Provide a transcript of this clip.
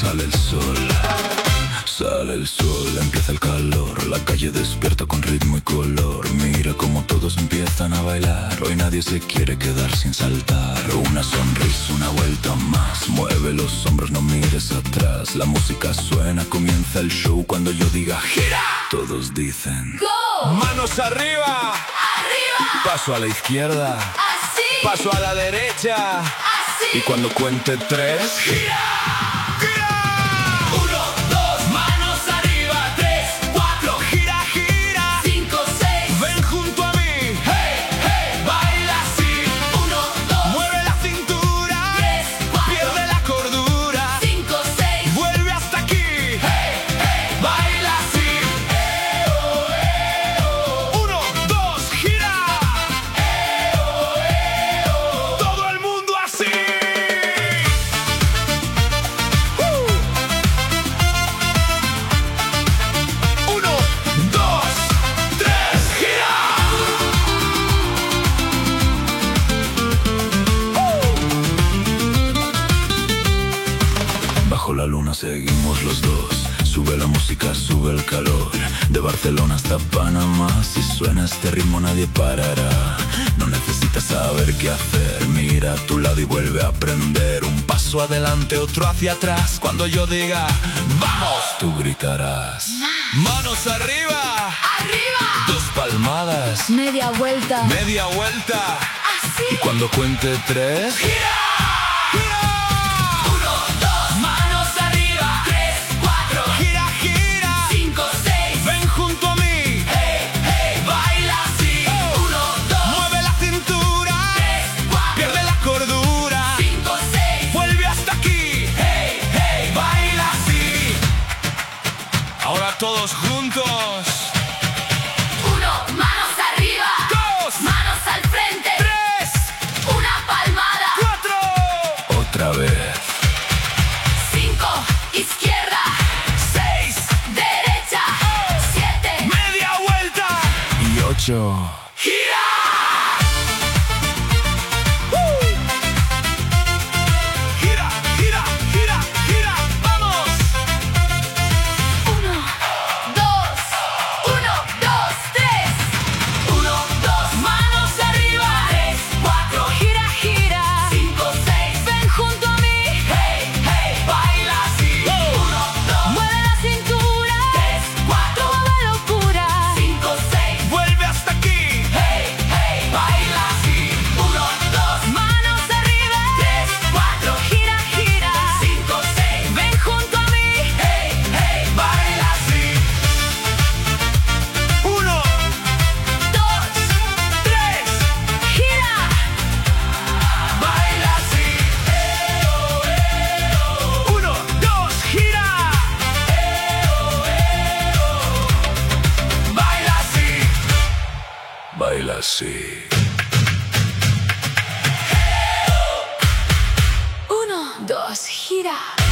Sale el sol, sale el sol, empieza el calor. La calle despierta con ritmo y color. Mira cómo todos empiezan a bailar. Hoy nadie se quiere quedar sin saltar. Una sonrisa, una vuelta más. Mueve los hombros, no mires atrás. La música suena, comienza el show. Cuando yo diga gira, todos dicen ¡Go! manos arriba, ¡Arriba! paso a la izquierda, ¡Así! paso a la derecha. ¡Así! Y cuando cuente tres, ¡Gira! ¡gira! 1, 2, manos arriba. 3, 4, Gira, gira, 5, 6. ven junto a mí. ¡Hey, hey! Baila así. 1, 2, Mueve la cintura, 3, 4, pierde la cordura, 5, 6. vuelve hasta aquí. ¡Hey, hey! Baila así. 1, 2, gira. Todo el mundo así. 1, 2, 3, gira. Bajo la luna seguimos los dos. Sube la música, sube el calor. De Barcelona hasta Panamá. Si suena este ritmo nadie parará. No necesitas saber qué hacer. Mira a tu lado y vuelve a aprender. Un paso adelante, otro hacia atrás. Cuando yo diga ¡vamos!, tú gritarás ¡manos arriba! ¡Arriba! Dos palmadas, Media vuelta. media vuelta. Así. Y cuando cuente tres, ¡Gira! 1, 2, manos arriba. 3, 4, gira, gira, 5, 6. ven junto a mí. ¡Hey, hey! Baila así. 1, 2, Mueve la cintura, 3, 4, pierde la cordura, 5, 6. vuelve hasta aquí. ¡Hey, hey! Baila así. Ahora todos juntos. 1, manos arriba. 2, Manos al frente. 3, Una palmada. 4. Otra vez. 5, izquierda. 6, Derecha. 7. media vuelta. Y 8. ¡Gira! Gira, gira, gira, gira. ¡Vamos! 1, 2, 1, 2, 3. 1, 2, manos arriba. 3, 4. Gira, gira. 5, 6. Ven junto a mí. Hey, hey. Baila así. 1, 2. Mueve la cintura. 3, 4. Toda locura. 5, 6. Vuelve hasta aquí. Hey, hey. Baila así. 1, 2. Manos arriba. 3, 4. Gira, gira. 5, 6. Ven junto a mí. Hey, hey. Baila así. 1, 2, 3, gira. Baila así. 1, 2, gira. Baila así. Baila así. 1, 2, gira.